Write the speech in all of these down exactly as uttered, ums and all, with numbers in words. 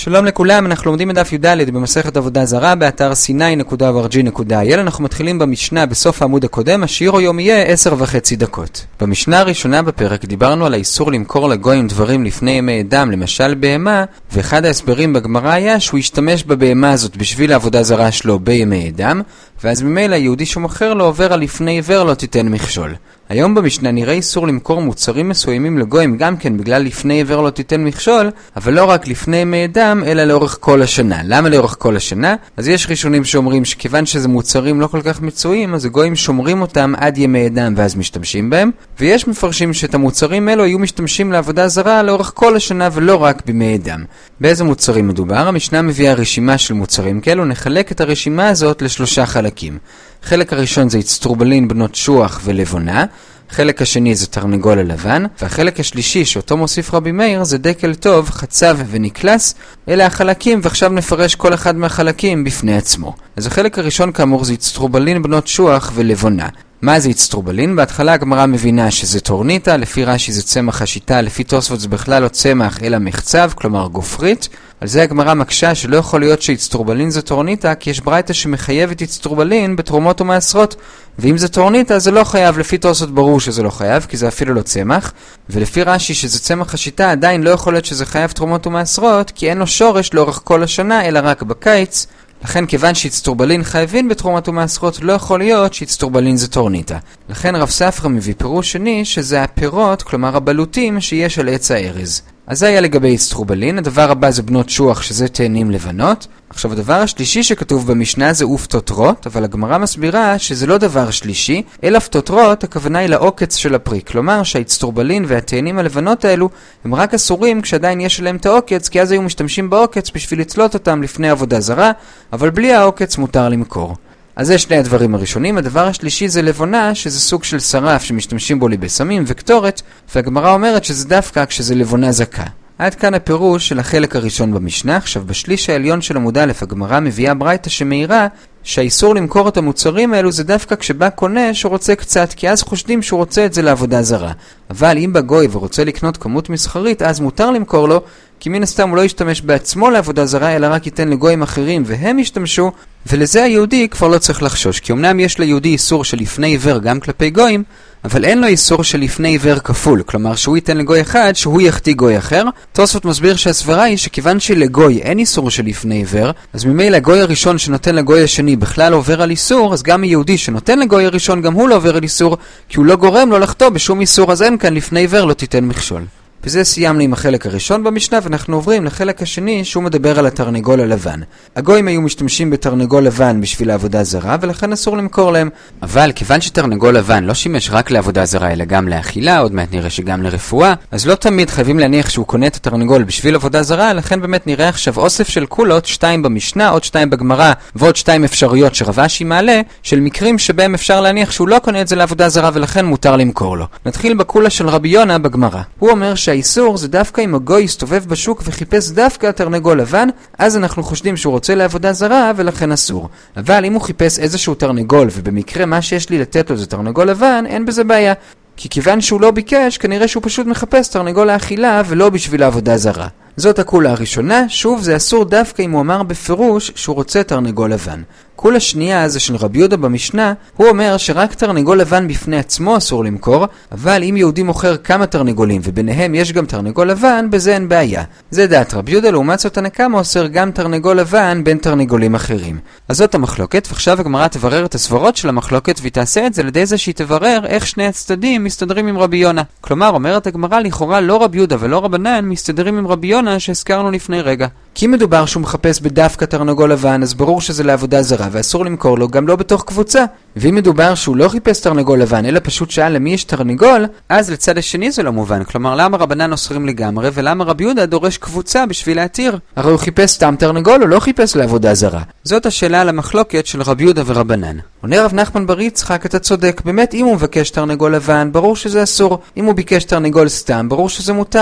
שלום לכולם, אנחנו לומדים בדף י"ד במסכת עבודה זרה באתר סיני נקודה או אר ג'י נקודה איי אל. אנחנו מתחילים במשנה בסוף העמוד הקודם, השיעור היום יהיה עשר וחצי דקות. במשנה הראשונה בפרק דיברנו על האיסור למכור לגויים דברים לפני ימי אדם, למשל בהמה, ואחד ההסברים בגמרא היה שהוא ישתמש בבהמה הזאת בשביל העבודה זרה שלו בימי אדם, ואז ממילא היהודי שמוכר לו עובר על לפני עיוור לא תיתן מכשול. היום במשנה נראה איסור למכור מוצרים מסוימים לגויים גם כן בגלל לפני עיוור לא תיתן מכשול, אבל לא רק לפני ימי אדם אלא לאורך כל השנה. למה לאורך כל השנה? אז יש ראשונים שאומרים שכיוון שזה מוצרים לא כל כך מצויים, אז הגויים שומרים אותם עד ימי אדם ואז משתמשים בהם, ויש מפרשים שאת המוצרים האלו היו משתמשים לעבודה זרה לאורך כל השנה ולא רק בימי אדם. באיזה מוצרים מדובר? המשנה מביאה רשימה של מוצרים כאלו, נחלק את הרשימה הזאת לשלושה חלקים. חלק הראשון זה אצטרובלין, בנות שוח ולבונה, חלק השני זה תרנגול הלבן, והחלק השלישי שאותו מוסיף רבי מאיר זה דקל טוב, חצב ונקלס. אלה החלקים, ועכשיו נפרש כל אחד מהחלקים בפני עצמו. אז החלק הראשון כאמור זה אצטרובלין, בנות שוח ולבונה. מה זה אצטרובלין? בהתחלה הגמרא מבינה שזה טורניטה, לפי רש"י זה צמח השיטה, לפי תוספות זה בכלל לא צמח אלא מחצב, כלומר גופרית. על זה הגמרא מקשה שלא יכול להיות שאצטרובלין זה טורניטה, כי יש ברייתא שמחייבת אצטרובלין בתרומות ומעשרות, ואם זה טורניטה זה לא חייב. לפי תוספות ברור שזה לא חייב, כי זה אפילו לא צמח, ולפי רש"י שזה צמח השיטה עדיין לא יכול להיות שזה חייב תרומות ומעשרות, כי אין לו שורש לאורך כל השנה אלא רק בקיץ. לכן כיוון שאצטרובלין חייבים בתרומות ומעשרות, לא יכול להיות שאצטרובלין זה טורניטה. לכן רב ספרא מביא פירוש שני שזה הפירות, כלומר הבלוטים שיש על עץ הארז. אז זה היה לגבי אצטרובלין. הדבר הבא זה בנות שוח, שזה תאנים לבנות. עכשיו הדבר השלישי שכתוב במשנה זה ופטוטרות, אבל הגמרא מסבירה שזה לא דבר שלישי, אלא פטוטרות הכוונה היא לעוקץ של הפרי. כלומר שהאצטרובלין והתאנים הלבנות האלו הם רק אסורים כשעדיין יש להם את העוקץ, כי אז היו משתמשים בעוקץ בשביל לצלות אותם לפני עבודה זרה, אבל בלי העוקץ מותר למכור. אז זה שני הדברים הראשונים. הדבר השלישי זה לבונה, שזה סוג של שרף שמשתמשים בו לבשמים וקטורת, והגמרא אומרת שזה דווקא כשזה לבונה זכה. עד כאן הפירוש של החלק הראשון במשנה. עכשיו בשליש העליון של עמוד א' הגמרא מביאה ברייתא שמעירה שהאיסור למכור את המוצרים האלו זה דווקא כשבא קונה שרוצה קצת, כי אז חושדים שהוא רוצה את זה לעבודה זרה. אבל אם בא גוי ורוצה לקנות כמות מסחרית, אז מותר למכור לו, כי מן הסתם הוא לא ישתמש בעצמו לעבודה זרה, אלא רק ייתן לגויים אחרים והם ישתמשו, ולזה היהודי כבר לא צריך לחשוש. כי אמנם יש ליהודי איסור של לפני עיוור גם כלפי גויים, אבל אין לו איסור של לפני עיוור כפול, כלומר שהוא ייתן לגוי אחד שהוא יחטיא גוי אחר. תוספות מסביר שהסברה היא שכיוון שלגוי אין איסור של לפני עיוור, אז ממילא הגוי הראשון שנותן לגוי השני בכלל עובר על איסור, אז גם היהודי שנותן לגוי הראשון גם הוא לא עובר על איסור, כי הוא לא גורם לו לחטוא בשום איסור, אז אין כאן לפני עיוור לא תיתן מכשול. וזה סיימנו עם החלק הראשון במשנה, ואנחנו עוברים לחלק השני שהוא מדבר על התרנגול הלבן. הגויים היו משתמשים בתרנגול לבן בשביל העבודה זרה, ולכן אסור למכור להם. אבל כיוון שתרנגול לבן לא שימש רק לעבודה זרה אלא גם לאכילה, עוד מעט נראה שגם לרפואה, אז לא תמיד חייבים להניח שהוא קונה את התרנגול בשביל עבודה זרה. לכן באמת נראה עכשיו אוסף של קולות, שתיים במשנה, עוד שתיים בגמרא, ועוד שתיים אפשרויות שרב אשי מעלה, של מקרים שבהם אפשר להניח שהוא לא קונה את זה לעבודה זרה ולכן מותר למכור לו. נתחיל בקולה של רבי יונה בגמרא. הוא אומר שהאיסור זה דווקא אם הגוי יסתובב בשוק וחיפש דווקא תרנגול לבן, אז אנחנו חושדים שהוא רוצה לעבודה זרה ולכן אסור. אבל אם הוא חיפש איזשהו תרנגול ובמקרה מה שיש לי לתת לו זה תרנגול לבן, אין בזה בעיה. כי כיוון שהוא לא ביקש, כנראה שהוא פשוט מחפש תרנגול לאכילה ולא בשביל העבודה זרה. זאת הקולה הראשונה. שוב, זה אסור דווקא אם הוא אמר בפירוש שהוא רוצה תרנגול לבן. קולה שנייה זה של רבי יהודה במשנה, הוא אומר שרק תרנגול לבן בפני עצמו אסור למכור, אבל אם יהודי מוכר כמה תרנגולים וביניהם יש גם תרנגול לבן, בזה אין בעיה. זה דעת רבי יהודה. לעומת זאת תנא קמא אוסר גם תרנגול לבן בין תרנגולים אחרים. אז זאת המחלוקת, ועכשיו הגמרא תברר את הסברות של המחלוקת, והיא תעשה את זה לידי זה שהיא תברר איך שני הצדדים מסתדרים עם רבי יונה. כלומר, אומרת הגמרא, לכאורה לא רבי יהודה ולא רבנן מסתדרים עם רבי יונה שהזכרנו לפני רגע. כי מדובר שהוא מחפש בדווקא תרנגול לבן, אז ברור שזה לעבודה זרה ואסור למכור לו גם לא בתוך קבוצה. ואם מדובר שהוא לא חיפש תרנגול לבן אלא פשוט שאל למי יש תרנגול, אז לצד השני זה לא מובן. כלומר, למה רבנן אוסרים לגמרי ולמה רבי יהודה דורש קבוצה בשביל להתיר? הרי הוא חיפש סתם תרנגול או לא חיפש לעבודה זרה? זאת השאלה על המחלוקת של רבי יהודה ורבנן. עונה רב נחמן בר יצחק, אתה צודק, באמת אם הוא מבקש תרנגול לבן ברור שזה אסור, אם הוא ביקש תרנגול סתם ברור שזה מותר.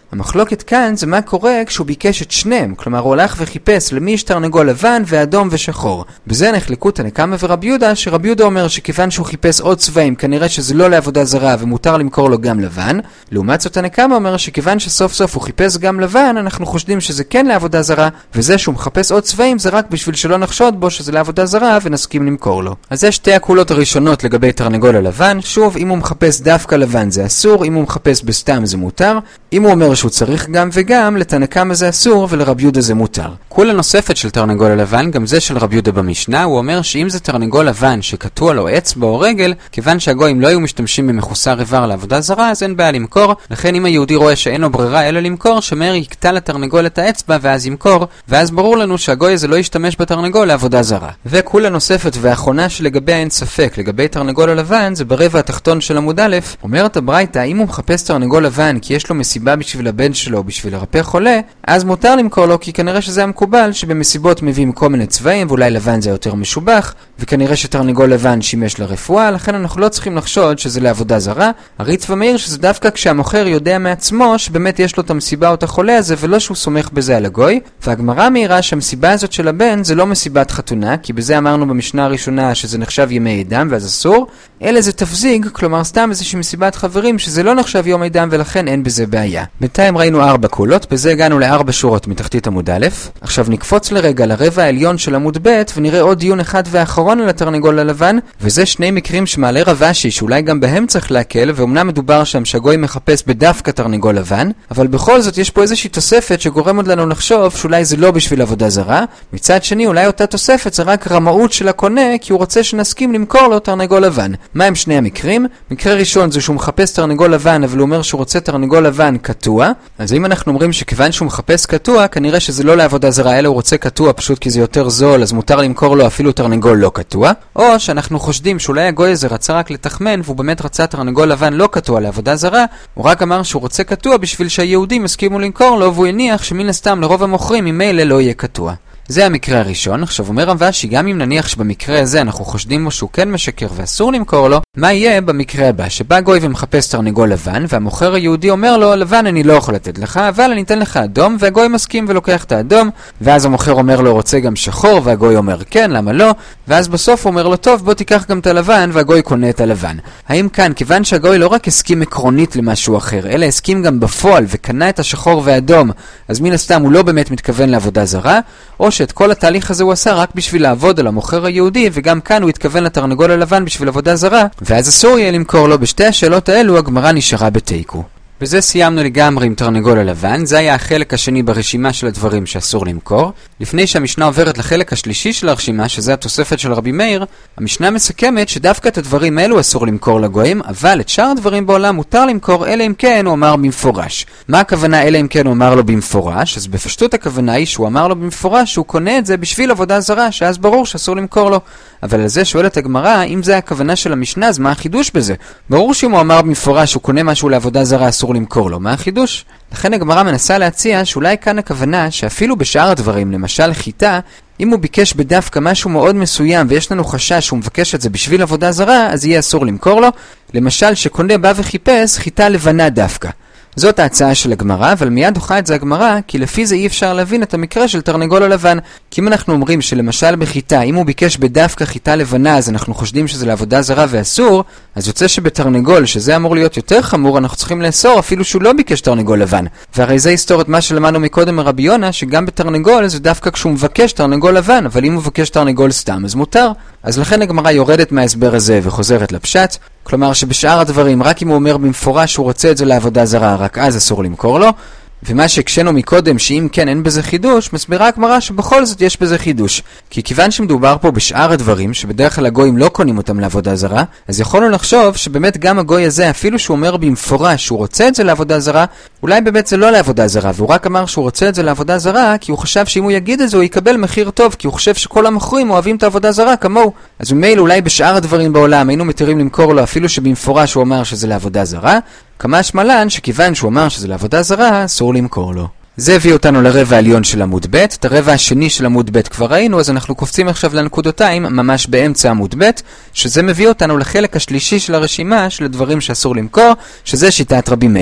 המחלוקת כאן זה מה קורה כשהוא ביקש את שניהם, כלומר הוא הלך וחיפש למי יש תרנגול לבן ואדום ושחור. בזה נחלקו תנא קמא ורבי יהודה, שרבי יהודה אומר שכיוון שהוא חיפש עוד צבעים כנראה שזה לא לעבודה זרה ומותר למכור לו גם לבן. לעומת זאת תנא קמא אומר שכיוון שסוף סוף הוא חיפש גם לבן, אנחנו חושדים שזה כן לעבודה זרה, וזה שהוא מחפש עוד צבעים זה רק בשביל שלא נחשוד בו שזה לעבודה זרה ונסכים למכור לו. אז זה שתי הקולות הראשונות לגבי תרנגול הלבן. שוב, אם הוא מחפש דווקא לבן זה אסור, אם הוא מחפש בסתם זה מותר. אם הוא אומר שהוא צריך גם וגם, לתנא קמא זה אסור ולרבי יהודה זה מותר. קולה נוספת של תרנגול הלבן, גם זה של רבי יהודה במשנה, הוא אומר שאם זה תרנגול לבן שקטוע לו אצבע או רגל, כיוון שהגויים לא היו משתמשים במחוסר איבר לעבודה זרה, אז אין בעיה למכור. לכן אם היהודי רואה שאין לו ברירה אלא למכור, שמהר יקטע לתרנגול את האצבע ואז ימכור, ואז ברור לנו שהגוי הזה לא ישתמש בתרנגול לעבודה זרה. וקולה נוספת והאחרונה שלגביה אין ספק, לגבי תרנגול הלבן, זה ברבע התחתון של עמוד א', אומרת הברייתא, אם הוא מחפש תרנגול לבן כי יש לו מסיבה בשביל הבן שלו, בשביל לרפא חולה, אז מותר למכור לו, כי כנראה שזה המקובל שבמסיבות מביאים כל מיני צבעים, ואולי לבן זה יותר משובח, וכנראה שתרנגול לבן שימש לרפואה, לכן אנחנו לא צריכים לחשוד שזה לעבודה זרה. הריטב"א מעיר שזה דווקא כשהמוכר יודע מעצמו שבאמת יש לו את המסיבה או את החולה הזה, ולא שהוא סומך בזה על הגוי. והגמרא מעירה שהמסיבה הזאת של הבן זה לא מסיבת חתונה, כי בזה אמרנו במשנה הראשונה שזה נחשב ימי עדם ואז אסור, אלא זה תפזיג, כלומר סתם איזושהי מסיבת חברים שזה לא נחשב יום עדם ולכן אין בזה בעיה. בינתיים ראינו ארבע קולות, בזה הגענו לארבע שורות מתחתית עמוד א'. עכשיו נקפוץ לרגע לרבע העליון של עמוד ב' ונראה עוד דיון אחד ואחרון על התרנגול הלבן, וזה שני מקרים שמעלה רב אשי שאולי גם בהם צריך להקל, ואומנם מדובר שם שהגוי מחפש בדווקא תרנגול לבן, אבל בכל זאת יש פה איזושהי תוספת שגורמת לנו לחשוב שאולי זה לא בשביל עבודה זרה. מצד שני אולי אותה תוספת זה רק רמאות של הקונה, כי הוא רוצה שנסכים למכור לו תרנגול לבן. מה הם שני המקרים? מקרה ראשון זה שהוא מחפש תרנגול לבן אבל הוא אומר שהוא רוצה תרנגול לבן קטוע. אז אם אנחנו אומרים שכיוון שהוא מחפש קטוע, כנראה שזה לא לעבודה זרה אלא הוא רוצה קטוע פשוט כי זה יותר זול, אז מותר למכור לו אפילו תרנגול לא קטוע. או שאנחנו חושדים שאולי הגוי הזה רצה רק לתחמן והוא באמת רצה תרנגול לבן לא קטוע לעבודה זרה, הוא רק אמר שהוא רוצה קטוע בשביל שהיהודים הסכימו למכור לו, והוא הניח שמן הסתם לרוב המוכרים ממילא לא יהיה קטוע. זה המקרה הראשון. עכשיו אומר רב אשי, גם אם נניח שבמקרה הזה אנחנו חושדים בו שהוא כן משקר ואסור למכור לו, מה יהיה במקרה הבא? שבא גוי ומחפש תרנגול לבן, והמוכר היהודי אומר לו, לבן אני לא יכול לתת לך, אבל אני אתן לך אדום, והגוי מסכים ולוקח את האדום, ואז המוכר אומר לו, רוצה גם שחור, והגוי אומר כן, למה לא? ואז בסוף הוא אומר לו, טוב, בוא תיקח גם את הלבן, והגוי קונה את הלבן. האם כאן, כיוון שהגוי לא רק הסכים עקרונית למשהו אחר, אלא הסכים גם בפועל וקנה את השחור והאדום, אז מן הסתם הוא לא באמת מתכוון לעבודה זרה, או שאת כל התהליך הזה הוא עשה רק בשביל לעבוד על המוכר היהודי, וגם כאן הוא התכוון לתרנגול הלבן בשביל עבודה זרה, ואז אסור יהיה למכור לו. בשתי השאלות האלו הגמרא נשארה בתיקו. בזה סיימנו לגמרי עם תרנגול הלבן. זה היה החלק השני ברשימה של הדברים שאסור למכור. לפני שהמשנה עוברת לחלק השלישי של הרשימה, שזה התוספת של רבי מאיר, המשנה מסכמת שדווקא את הדברים האלו אסור למכור לגויים, אבל את שאר הדברים בעולם מותר למכור, אלא אם כן הוא אמר במפורש. מה הכוונה אלא אם כן הוא אמר לו במפורש? אז בפשטות הכוונה היא שהוא אמר לו במפורש שהוא קונה את זה בשביל עבודה זרה, שאז ברור שאסור למכור לו. אבל על זה שואלת הגמרא, אם זה הכוונה של המשנה, אז מה החידוש בזה? ברור שאם הוא אמר במפורש שהוא קונה משהו לעבודה זרה אסור למכור לו, מה החידוש? לכן הגמרא מנסה להציע שאולי כאן הכוונה שאפילו בשאר הדברים, למשל חיטה, אם הוא ביקש בדווקא משהו מאוד מסוים ויש לנו חשש שהוא מבקש את זה בשביל עבודה זרה, אז יהיה אסור למכור לו. למשל שקונה בא וחיפש חיטה לבנה דווקא. זאת ההצעה של הגמרא, אבל מיד דוחה את זה הגמרא, כי לפי זה אי אפשר להבין את המקרה של תרנגול הלבן. כי אם אנחנו אומרים שלמשל בחיטה, אם הוא ביקש בדווקא חיטה לבנה, אז אנחנו חושדים שזה לעבודה זרה ואסור, אז יוצא שבתרנגול, שזה אמור להיות יותר חמור, אנחנו צריכים לאסור אפילו שהוא לא ביקש תרנגול לבן. והרי זה יסתור את מה שלמדנו מקודם מרבי יונה, שגם בתרנגול זה דווקא כשהוא מבקש תרנגול לבן, אבל אם הוא מבקש תרנגול סתם, אז מותר. אז לכן הגמרא יורדת מההסבר הזה וחוזרת לפשט. כלומר שבשאר הדברים, רק אם הוא אומר במפורש שהוא רוצה את זה לעבודה זרה, רק אז אסור למכור לו. ומה שהקשנו מקודם שאם כן אין בזה חידוש, מסבירה הגמרא שבכל זאת יש בזה חידוש. כי כיוון שמדובר פה בשאר הדברים, שבדרך כלל הגויים לא קונים אותם לעבודה זרה, אז יכולנו לחשוב שבאמת גם הגוי הזה, אפילו שהוא אומר במפורש שהוא רוצה את זה לעבודה זרה, אולי באמת זה לא לעבודה זרה, והוא רק אמר שהוא רוצה את זה לעבודה זרה, כי הוא חשב שאם הוא יגיד את זה הוא יקבל מחיר טוב, כי הוא חושב שכל המוכרים אוהבים את העבודה זרה כמוהו. אז ממילא אולי בשאר הדברים בעולם היינו מתירים למכור לו אפילו שבמפורש הוא אמר שזה לעבודה זרה, כמה שמלן שכיוון שהוא אמר שזה לעבודה זרה, אסור למכור לו. זה הביא אותנו לרבע העליון של עמוד ב'. את הרבע השני של עמוד ב' כבר ראינו, אז אנחנו קופצים עכשיו לנקודותיים ממש באמצע עמוד ב', שזה מביא אותנו לחלק השלישי של הרשימה של הדברים שאסור למכור, שזה שיטת רבי מאיר.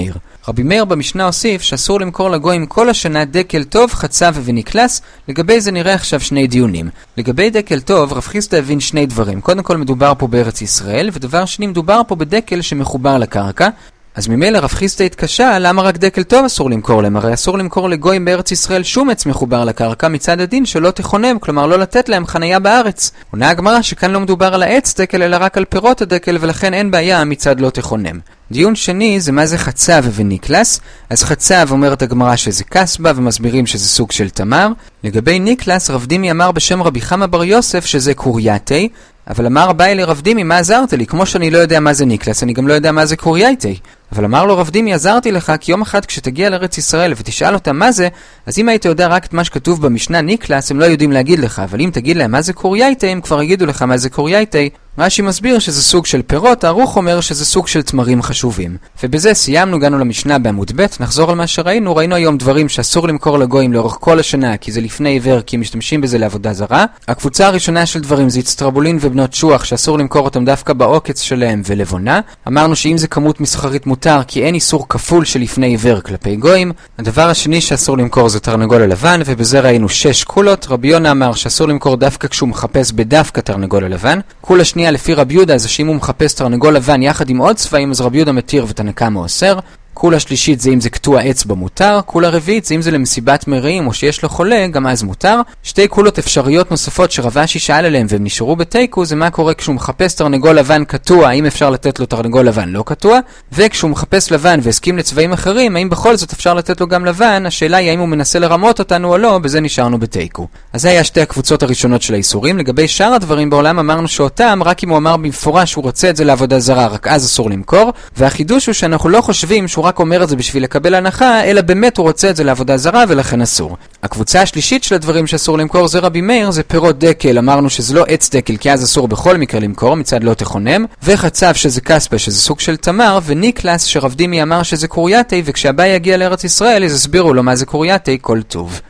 רבי מאיר במשנה הוסיף שאסור למכור לגויים כל השנה דקל טוב, חצב ונקלס. לגבי זה נראה עכשיו שני דיונים. לגבי דקל טוב, רב חיסדא הבין שני דברים. קודם כל מדובר פה בארץ ישראל, ודבר שני מדובר פה בדקל שמחובר לקרקע. אז ממילא רב חיסדא התקשה, למה רק דקל טוב אסור למכור להם? הרי אסור למכור לגויים בארץ ישראל שום עץ מחובר לקרקע מצד הדין שלא תכונם, כלומר לא לתת להם חנייה בארץ. עונה הגמרא שכאן לא מדובר על העץ דקל אלא רק על פירות הדקל, ולכן אין בעיה מצד לא תכונם. דיון שני זה מה זה חצב וניקלס. אז חצב אומרת הגמרא שזה קסבה ומסבירים שזה סוג של תמר. לגבי ניקלס רב דימי אמר בשם רבי חמא בר יוסף שזה קורייתי, אבל אמר הבאי לרב דימי, מה עזרת לי? כמו שאני לא יודע מה זה ניקלס, אני גם לא יודע מה זה קורייתי. אבל אמר לו רב דימי, עזרתי לך, כי יום אחד כשתגיע לארץ ישראל ותשאל אותם מה זה, אז אם היית יודע רק את מה שכתוב במשנה ניקלס, הם לא יודעים להגיד לך, אבל אם תגיד להם מה זה קורייתי, הם כבר יגידו לך מה זה קורייתי. רש"י מסביר שזה סוג של פירות, הערוך אומר שזה סוג של תמרים חשובים. ובזה סיימנו, הגענו למשנה בעמוד ב', נחזור על מה שראינו. ראינו היום דברים שאסור למכור לגויים לאורך כל השנה, כי זה לפני עיוור, כי משתמשים בזה לעבודה זרה. הקבוצה הראשונה של דברים זה אצטרבולין ובנות שוח, שאסור למכור אותם דווקא בעוקץ שלהם ולבונה. אמרנו שאם זה כמות מסחרית מותר, כי אין איסור כפול של לפני עיוור כלפי גויים. הדבר השני שאסור למכור זה תרנגול הלבן, ובזה ראינו שש קולות. רבי יונה אמר שאסור למכור דווקא כשהוא מחפש בדווקא תרנגול הלבן. קולה שנייה לפי רבי יהודה זה שאם הוא מחפש תרנגול לבן יחד עם עוד צבעים, אז רבי יהודה מתיר ותנא קמא אוסר. קולה שלישית זה אם זה קטוע אצבע מותר. קולה רביעית זה אם זה למסיבת מרעים או שיש לו חולה, גם אז מותר. שתי קולות אפשריות נוספות שרב אשי שאל עליהם והם נשארו בתיקו, זה מה קורה כשהוא מחפש תרנגול לבן קטוע, האם אפשר לתת לו תרנגול לבן לא קטוע, וכשהוא מחפש לבן והסכים לצבעים אחרים, האם בכל זאת אפשר לתת לו גם לבן. השאלה היא האם הוא מנסה לרמות אותנו או לא, בזה נשארנו בתיקו. אז זה היה שתי הקבוצות הראשונות של האיסורים. לגבי שאר הדברים בעולם אמרנו שאותם רק אם הוא אמר במפורש שהוא רוצה את זה לעבודה זרה, רק אז אסור למכור. והחידוש הוא שאנחנו לא חושבים שהוא רק אומר את זה בשביל לקבל הנחה, אלא באמת הוא רוצה את זה לעבודה זרה ולכן אסור. הקבוצה השלישית של הדברים שאסור למכור זה רבי מאיר, זה פירות דקל. אמרנו שזה לא עץ דקל כי אז אסור בכל מקרה למכור מצד לא תכונם, וחצב שזה קסבה שזה סוג של תמר, וניקלס שרב דימי אמר שזה קורייתי, וכשהבא יגיע לארץ ישראל אז הסבירו לו מה זה קורייתי כל טוב.